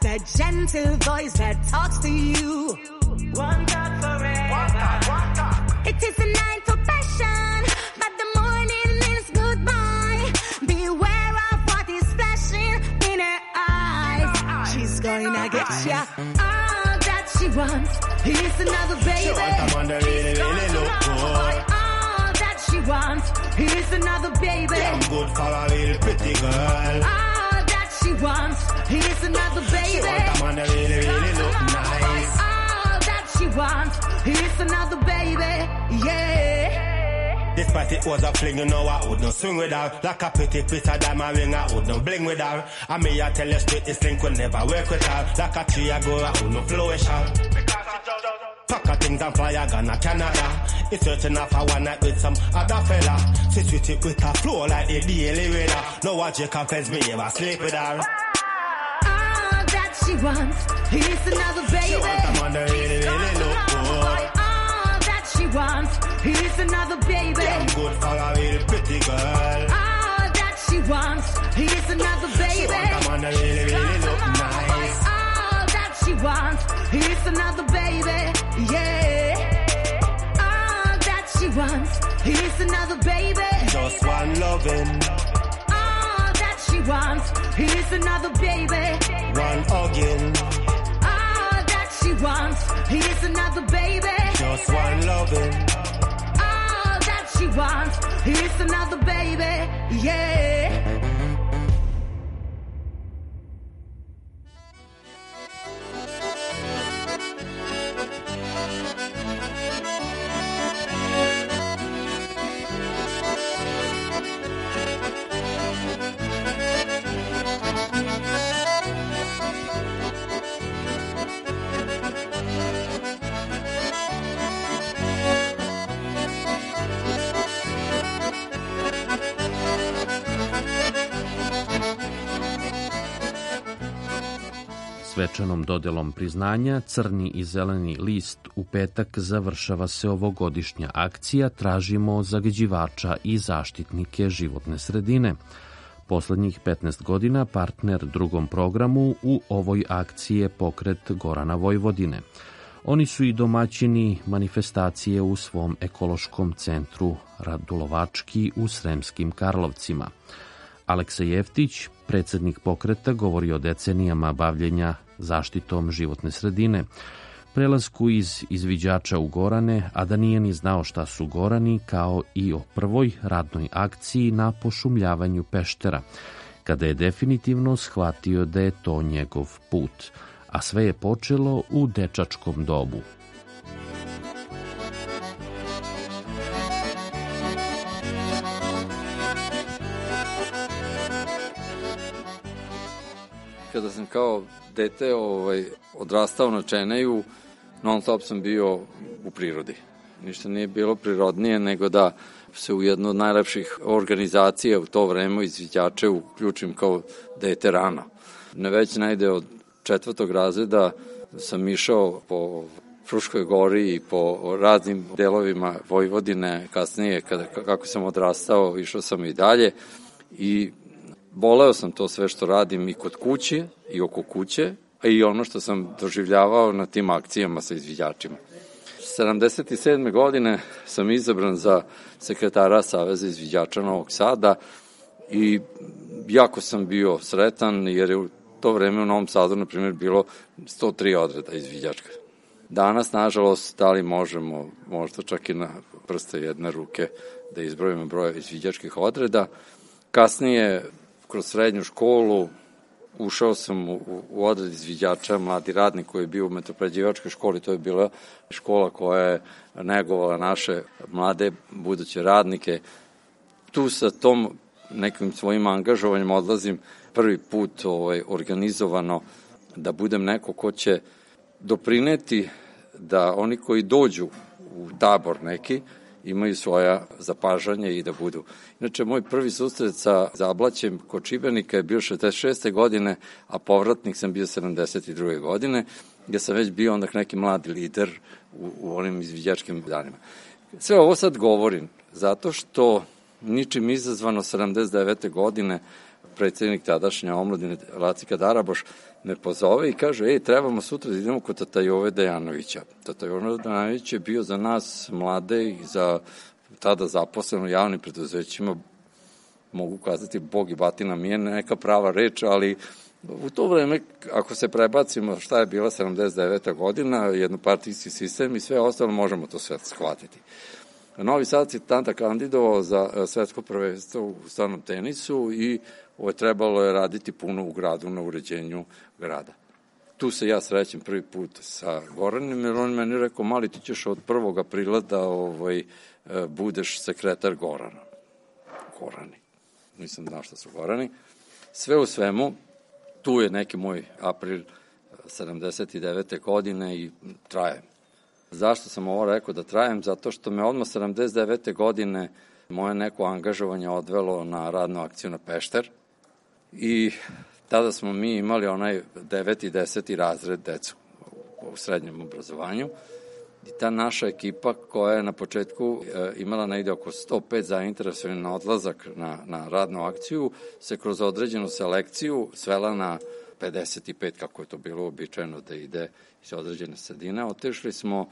Speaker 16: that gentle voice that talks to you. One thought forever. One thought, one thought. It is a night of passion, but the morning means goodbye. Beware of what is flashing in her eyes. She's gonna get ya. All that she wants is another baby.
Speaker 18: She want a man that really, really look good.
Speaker 16: All that she wants is another baby.
Speaker 18: Damn good for a real pretty girl.
Speaker 16: All that she wants is another baby.
Speaker 18: She want a man that really, really look nice.
Speaker 16: All that she wants is another baby, yeah.
Speaker 18: Despite it was a fling, you know I would not swing with her. Like a pretty piece of diamond ring, I would not bling with her. And me, I tell you straight, this link will never work with her. Like a tree, I go, I would not flourish her. Pack of things and fly, I gonna Canada. It's searching off a one night with some other fella. Sit with it with a flow like the daily weather. No one Jake can fence me, ever sleep with her.
Speaker 16: All that she wants is another baby.
Speaker 18: She want a man that really, really look good.
Speaker 16: All that she wants is another baby.
Speaker 18: Damn good for a real pretty girl.
Speaker 16: All that she wants is another baby.
Speaker 18: She want a man that really, really look nice.
Speaker 16: All that she wants is another baby, yeah. All that she wants is another baby.
Speaker 18: Just one loving.
Speaker 16: All that she wants is another baby.
Speaker 18: One hugging.
Speaker 16: All that she wants is another baby.
Speaker 18: Just one loving.
Speaker 16: All that she wants is another baby, yeah.
Speaker 1: Svečanom dodelom priznanja Crni i zeleni list u petak završava se ovogodišnja akcija Tražimo zagađivača i zaštitnike životne sredine. Poslednjih petnaest godina partner drugom programu u ovoj akciji je pokret Gorana Vojvodine. Oni su i domaćini manifestacije u svom ekološkom centru Radulovački u Sremskim Karlovcima. Aleksa Jeftić, predsednik pokreta, govori o decenijama bavljenja zaštitom životne sredine, prelasku iz izviđača u Gorane, a da nije ni znao šta su Gorani, kao i o prvoj radnoj akciji na pošumljavanju Peštera, kada je definitivno shvatio da je to njegov put, a sve je počelo u dečačkom dobu.
Speaker 19: Kada sam kao dete ovaj, odrastao na Čeneju, non stop sam bio u prirodi. Ništa nije bilo prirodnije nego da se u jednu od najlepših organizacija u to vreme izviđače uključim kao dete rano. Ne već najde od četvrtog razreda sam išao po Fruškoj gori i po raznim delovima Vojvodine. Kasnije, kada, kako sam odrastao, išao sam i dalje i voleo sam to sve što radim i kod kuće i oko kuće, a i ono što sam doživljavao na tim akcijama sa izviđačima. sedamdeset sedme godine sam izabran za sekretara Saveza izviđača Novog Sada i jako sam bio sretan jer je u to vreme u Novom Sadu, na primjer, bilo sto tri odreda izviđačka. Danas, nažalost, da li možemo, možda čak i na prste jedne ruke, da izbrojimo broj izviđačkih odreda. Kasnije, kroz srednju školu, ušao sam u, u odred izviđača Mladi radnik koji je bio u metopređivačkoj školi. To je bila škola koja je negovala naše mlade buduće radnike. Tu sa tom nekim svojim angažovanjem odlazim prvi put ovaj, organizovano da budem neko ko će doprineti da oni koji dođu u tabor neki imaju svoja zapažanja i da budu. Inače, moj prvi susret sa Zablaćem kod Čibernika je bio šezdeset šeste godine, a povratnik sam bio sedamdeset druge godine, gde sam već bio onda neki mladi lider u, u onim izviđačkim danima. Sve ovo sad govorim zato što ničim izazvano sedamdeset devete godine predsjednik tadašnje omladine Lacika Daraboš me pozove i kaže, ej, trebamo sutra da idemo kod tata Jove Dejanovića. Tata Jove Dejanović je bio za nas mlade i za tada zaposleno javnim preduzećima, mogu kazati, Bog i batina mi je neka prava reč, ali u to vreme, ako se prebacimo šta je bila sedamdeset deveta godina, jednopartijski sistem i sve ostalo, možemo to sve shvatiti. Novi Sad se tada kandidovao za svetsko prvenstvo u stranom tenisu i ovo, trebalo je raditi puno u gradu na uređenju grada. Tu se ja srećem prvi put sa Goranim, jer on meni rekao, mali, ti ćeš od prvog aprila da ovaj, budeš sekretar Gorana. Gorani. Nisam znao šta su Gorani. Sve u svemu, tu je neki moj april sedamdeset devete godine i trajem. Zašto sam ovo rekao da trajem? Zato što me odmah sedamdeset devete godine moje neko angažovanje odvelo na radnu akciju na Pešter i tada smo mi imali onaj deveti i deseti razred decu u srednjem obrazovanju i ta naša ekipa koja je na početku imala negde oko sto pet zainteresovanih na odlazak na, na radnu akciju se kroz određenu selekciju svela na pedeset pet, kako je to bilo običajno da ide iz određene sredine. Otišli smo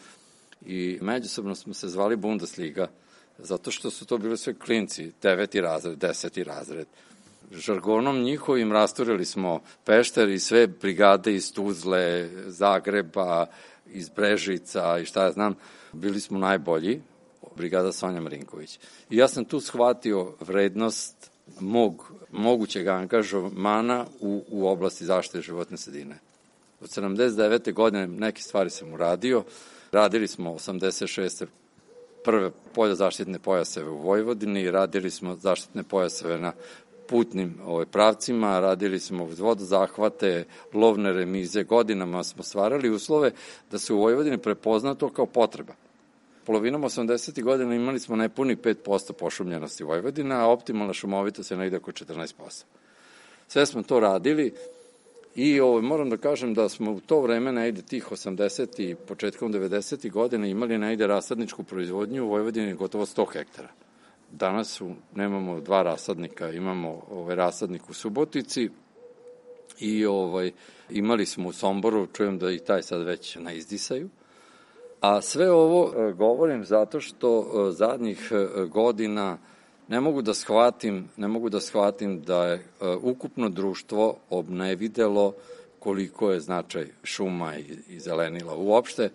Speaker 19: i međusobno smo se zvali Bundesliga, zato što su to bili sve klinci, deveti razred, deseti razred. Žargonom njihovim rasturili smo Pešter i sve brigade iz Tuzle, Zagreba, iz Brežica i šta ja znam, bili smo najbolji, brigada Sonja Marinković. I ja sam tu shvatio vrednost mog mogućeg angažmana u, u oblasti zaštite životne sredine. Od sedamdeset devete godine neke stvari sam uradio, radili smo osamdeset šeste prve poljozaštitne pojaseve u Vojvodini, radili smo zaštitne pojaseve na putnim ovaj, pravcima, radili smo vodozahvate, lovne remize, godinama smo stvarali uslove da se u Vojvodini prepozna to kao potreba. Polovinom osamdesetih godina imali smo nepuni pet posto pošumljenosti Vojvodine, a optimalna šumovitost je negde oko četrnaest posto. Sve smo to radili i ovo, moram da kažem da smo u to vreme negde tih osamdesetih i početkom devedesetih godina imali negde rasadničku proizvodnju u Vojvodini gotovo sto hektara. Danas su, nemamo dva rasadnika, imamo ovaj rasadnik u Subotici i ovaj, imali smo u Somboru, čujem da i taj sad već na izdisaju. A sve ovo e, govorim zato što e, zadnjih e, godina ne mogu da shvatim, ne mogu da shvatim da je e, ukupno društvo obnevidelo koliko je značaj šuma i, i zelenila uopšte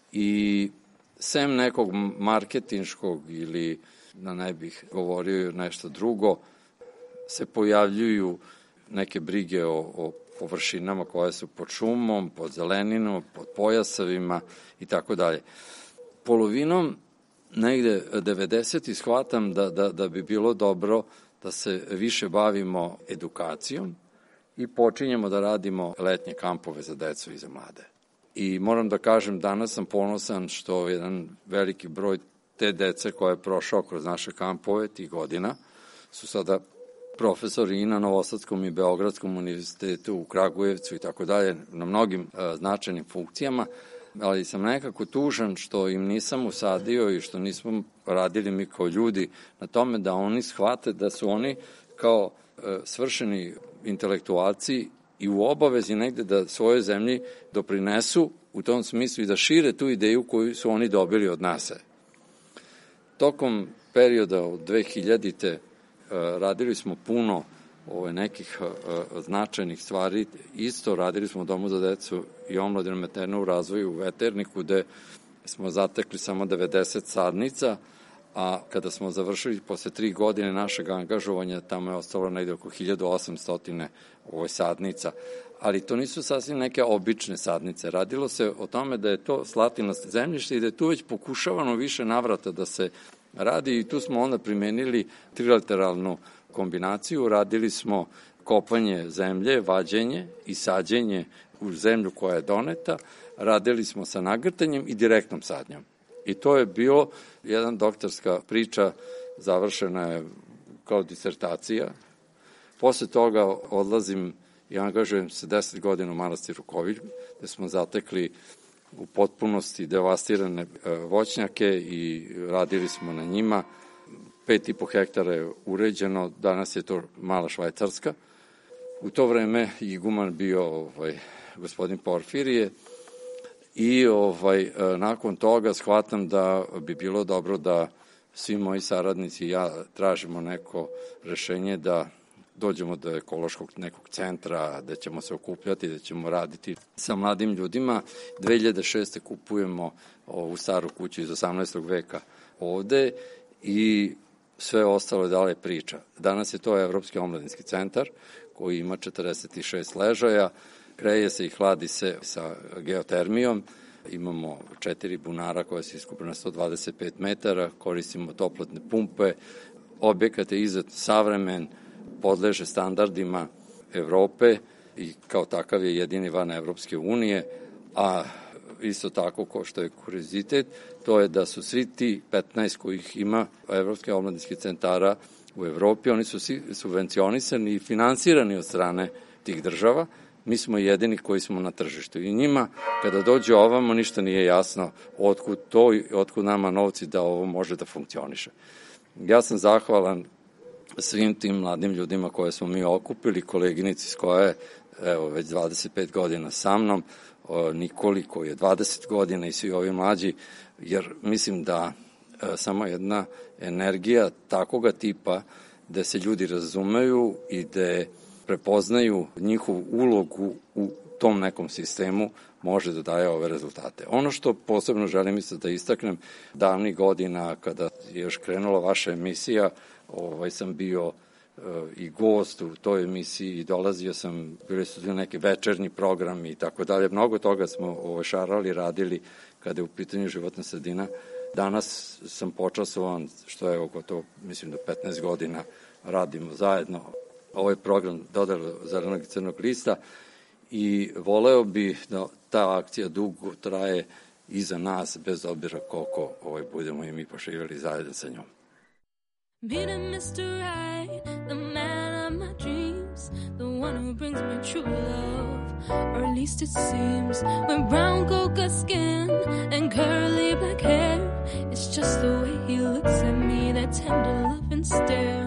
Speaker 19: i sem nekog marketinškog ili, da ne bih govorio nešto drugo, se pojavljuju neke brige o, o površinama koje su pod šumom, pod zeleninom, pod pojasevima i tako dalje. Polovinom negde devedesetih shvatam da, da, da bi bilo dobro da se više bavimo edukacijom i počinjemo da radimo letnje kampove za decu i za mlade. I moram da kažem, danas sam ponosan što jedan veliki broj te dece koja je prošao kroz naše kampove tih godina su sada profesori i na Novosadskom i Beogradskom univerzitetu u Kragujevcu i tako dalje, na mnogim e, značajnim funkcijama, ali sam nekako tužan što im nisam usadio i što nismo radili mi kao ljudi na tome da oni shvate da su oni kao e, svršeni intelektualci i u obavezi negde da svojoj zemlji doprinesu u tom smislu i da šire tu ideju koju su oni dobili od nas. Tokom perioda od dve hiljadite radili smo puno ove, nekih uh, značajnih stvari. Isto radili smo u Domu za decu i omladinu maternu u razvoju u Veterniku, gde smo zatekli samo devedeset sadnica, a kada smo završili posle tri godine našeg angažovanja, tamo je ostalo negde oko hiljadu osamsto ovoj sadnica. Ali to nisu sasvim neke obične sadnice. Radilo se o tome da je to slatinasto zemljište i da je tu već pokušavano više navrata da se radi i tu smo onda primenili trilateralnu kombinaciju. Radili smo kopanje zemlje, vađenje i sađenje u zemlju koja je doneta. Radili smo sa nagrtanjem i direktnom sadnjom. I to je bilo jedan doktorska priča, završena je kao disertacija. Posle toga odlazim i angažujem se deset godina u manastiru Kovilj, gde smo zatekli u potpunosti devastirane voćnjake i radili smo na njima. Pet i po hektara je uređeno, danas je to mala Švajcarska, U to vreme iguman bio ovaj, gospodin Porfirije i ovaj, nakon toga shvatam da bi bilo dobro da svi moji saradnici i ja tražimo neko rešenje da dođemo do ekološkog nekog centra, da ćemo se okupljati, da ćemo raditi sa mladim ljudima. dve hiljade šeste kupujemo ovu staru kuću iz osamnaestog veka ovde i sve ostalo je dalje priča. Danas je to Evropski omladinski centar koji ima četrdeset šest ležaja, greje se i hladi se sa geotermijom. Imamo četiri bunara koja se iskupe na sto dvadeset pet metara, koristimo toplotne pumpe, objekat je izuzetno savremen, podleže standardima Evrope i kao takav je jedini van Evropske unije, a isto tako ko što je kuriozitet, to je da su svi ti petnaest kojih ima Evropske omladinskih centara u Evropi, oni su svi subvencionisani i finansirani od strane tih država. Mi smo jedini koji smo na tržištu i njima kada dođe ovamo ništa nije jasno otkud to i otkud nama novci da ovo može da funkcioniše. Ja sam zahvalan svim tim mladim ljudima koje smo mi okupili, koleginici s koja je evo, već dvadeset pet godina sa mnom, Nikoli koji je dvadeset godina i svi ovi mlađi, jer mislim da e, samo jedna energija takoga tipa da se ljudi razumeju i da prepoznaju njihovu ulogu u tom nekom sistemu može da daje ove rezultate. Ono što posebno želim isto da istaknem, davnih godina kada je još krenula vaša emisija, ovaj, sam bio e, i gost u toj emisiji i dolazio sam, bili su neki večernji programi i tako dalje. Mnogo toga smo ovaj, šarali, radili kada je u pitanju životna sredina. Danas sam počasovan, što je oko to, mislim da petnaest godina radimo zajedno ovaj program dodelu zelenog i crnog lista i voleo bi da ta akcija dugo traje iza nas, bez obzira koliko ovaj, budemo i mi poživjeli zajedno sa njom.
Speaker 16: Meeting mister Right, the man of my dreams, the one who brings me true love, or at least it seems. With brown cocoa skin and curly black hair, it's just the way he looks at me, that tender loving stare.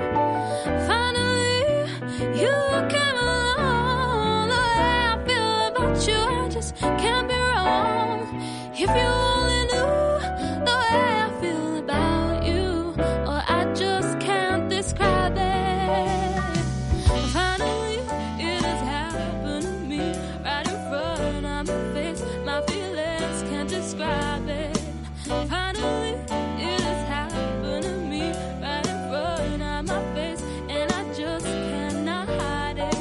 Speaker 16: Finally, you came along, the way I feel about you, I just can't be wrong. If you only knew the way I feel about you, or I just can't describe it. Finally, it has happened to me, right in front of my face. My feelings can't describe it. Finally, it has happened to me, right in front of my face, and I just cannot hide it.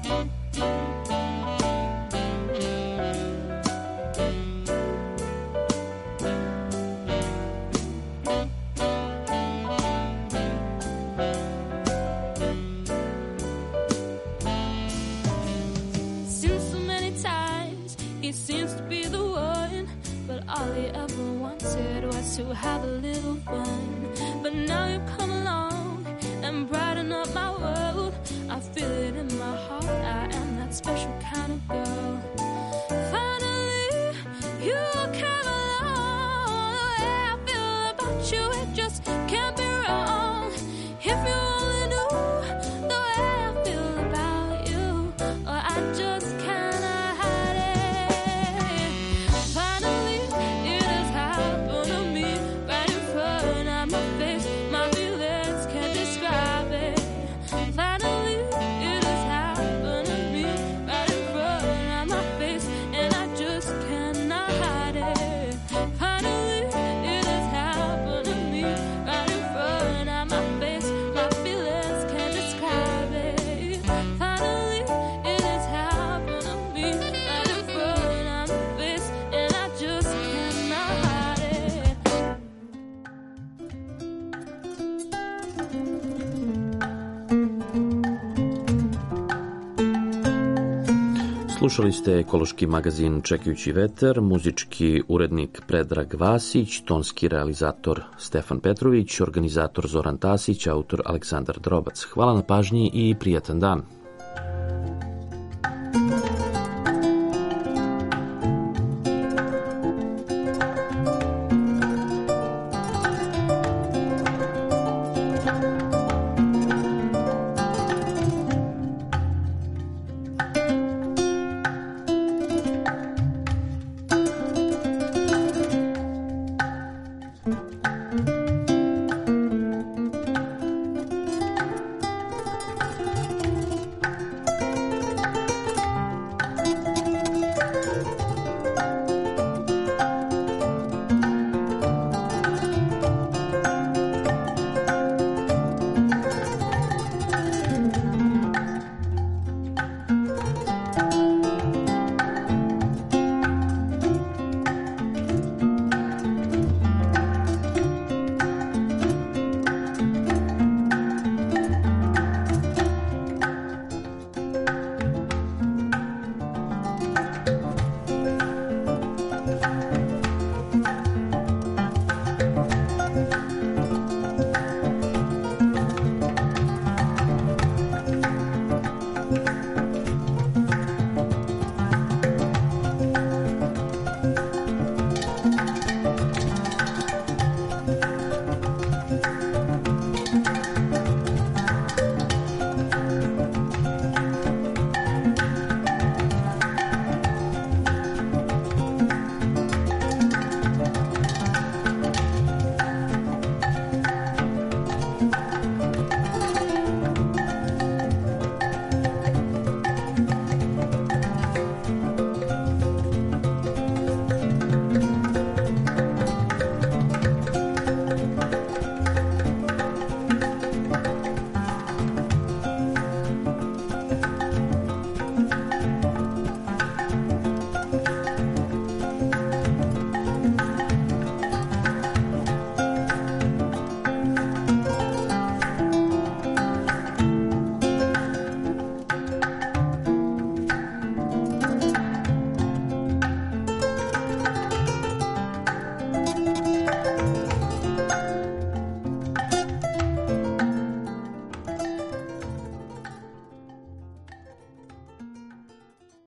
Speaker 16: Since so many times, he seems to be the one, but all he ever wanted was to have a little fun. But now you come along and brighten up my world. I feel it in my heart, I am that special kind of girl. Finally, you came along, the way I feel about you, it just can't be wrong. If you only knew the way I feel about you, or I just cannot hide it. Finally, it has happened to me, right in front of my face. My feelings can't describe it. Finally, it has happened to me, right in front of my face, and I just cannot hide it. Finally, it has happened to me, right in front of my face. My feelings can't describe it. Finally, it has happened to me, right in front of my face, and I just cannot hide it.
Speaker 1: Slušali ste ekološki magazin Čekajući vetar, muzički urednik Predrag Vasić, tonski realizator Stefan Petrović, organizator Zoran Tasić, autor Aleksandar Drobac. Hvala na pažnji i prijatan dan.